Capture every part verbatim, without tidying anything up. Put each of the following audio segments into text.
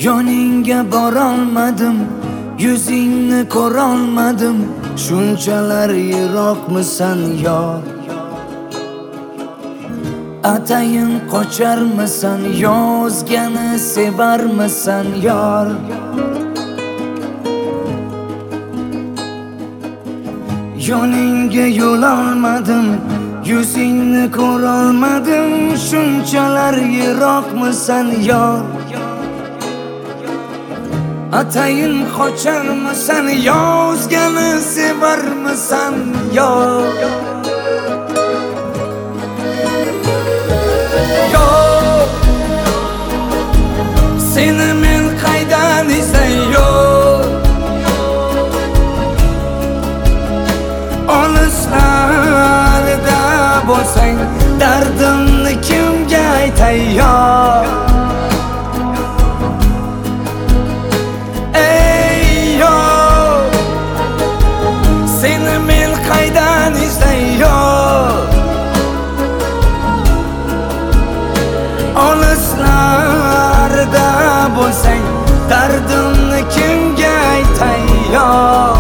Yoningga borolmadim, yuzingni ko'rolmadim. Shunchalar yiroqmisan yor? Atayin qocharmisan, yozgani sevarmisan yor? Yoningga yo'l olmadim, yuzingni ko'rolmadim. Shunchalar yiroqmisan yor? Atayin qocharmisan, yozgani sevarmisan yor? Yor, seni men qaydan izlay yor? Olislarda bo'lsang, dardimni kimga aytay yor? Seni men qaydan izlay yor? Olislarda bo'lsang, dardimni kimga aytay yor?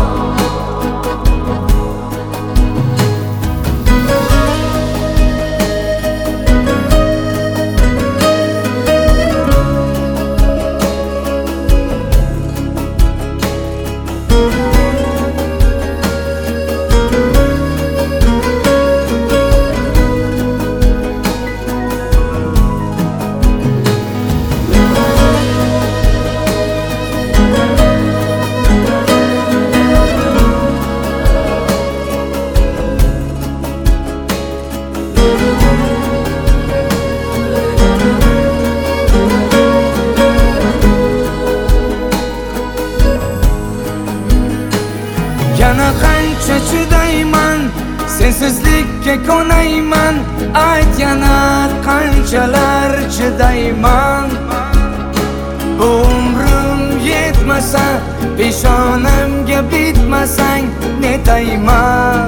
Yana qancha chidayman, sensizlikka ko'nayman. Ayt, yana qanchalar chidayman. Bu umrim yetmasa, peshonamga bitmasang netayman.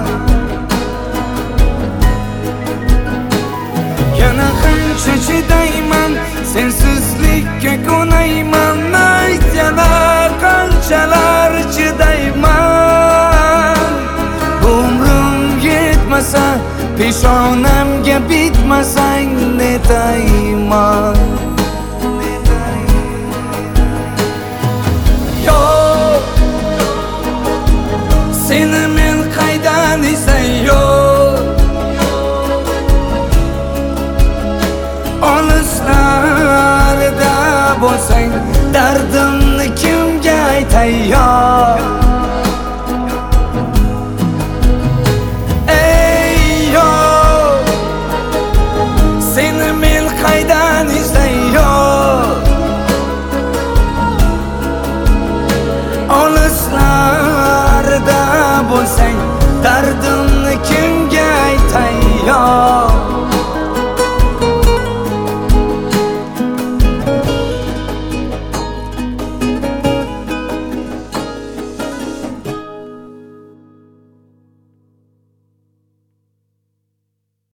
Yana qancha chidayman, sensizlikka ko'nayman. Ayt, yana qanchalar chidayman. Peshonamga bitmasang netayman. Yor, seni men qaydan izlay yor? Olislarda bo'lsang, dardimni kimga aytay yor?